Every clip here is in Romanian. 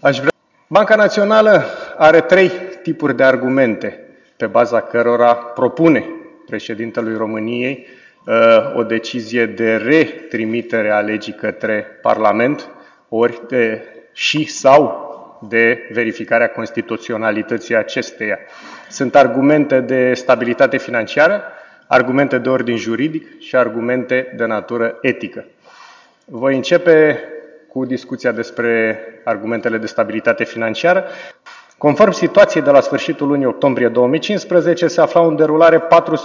Banca Națională are trei tipuri de argumente pe baza cărora propune președintelui României o decizie de retrimitere a legii către Parlament, ori sau de verificarea constituționalității acesteia. Sunt argumente de stabilitate financiară, argumente de ordin juridic și argumente de natură etică. Voi începe cu discuția despre argumentele de stabilitate financiară. Conform situației de la sfârșitul lunii octombrie 2015, se aflau în derulare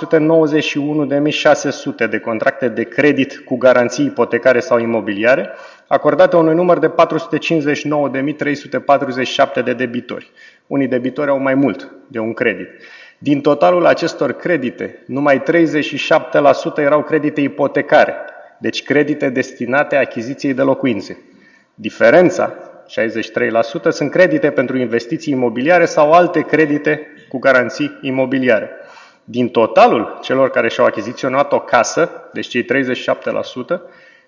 491.600 de contracte de credit cu garanții ipotecare sau imobiliare, acordate unui număr de 459.347 de debitori. Unii debitori au mai mult de un credit. Din totalul acestor credite, numai 37% erau credite ipotecare, deci credite destinate achiziției de locuințe. Diferența, 63%, sunt credite pentru investiții imobiliare sau alte credite cu garanții imobiliare. Din totalul celor care și-au achiziționat o casă, deci cei 37%,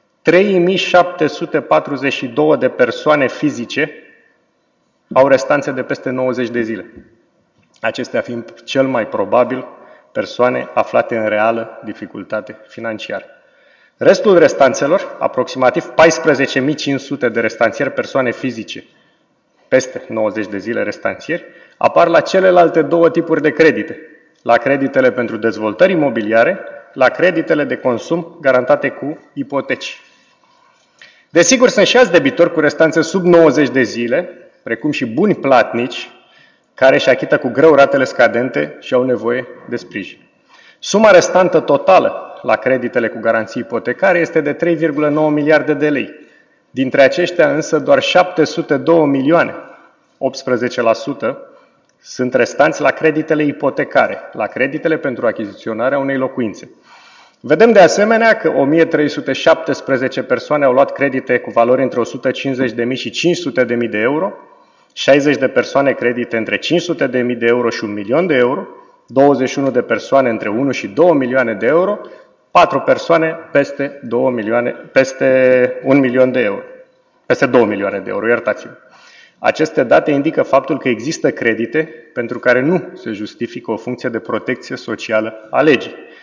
3742 de persoane fizice au restanțe de peste 90 de zile. Acestea fiind cel mai probabil persoane aflate în reală dificultate financiară. Restul restanțelor, aproximativ 14.500 de restanțieri persoane fizice, peste 90 de zile restanțieri, apar la celelalte două tipuri de credite, la creditele pentru dezvoltări imobiliare, la creditele de consum garantate cu ipoteci. Desigur, sunt și alți debitori cu restanțe sub 90 de zile, precum și buni platnici, care își achită cu greu ratele scadente și au nevoie de sprijin. Suma restantă totală la creditele cu garanții ipotecare este de 3,9 miliarde de lei. Dintre aceștia însă doar 702 milioane, 18%, sunt restanți la creditele ipotecare, la creditele pentru achiziționarea unei locuințe. Vedem de asemenea că 1317 persoane au luat credite cu valori între 150.000 și 500.000 de euro, 60 de persoane credite între 500.000 de euro și 1 milion de euro, 21 de persoane între 1 și 2 milioane de euro, 4 persoane peste 1 milion de euro. Peste 2 milioane de euro, iertați-mă. Aceste date indică faptul că există credite pentru care nu se justifică o funcție de protecție socială a legii.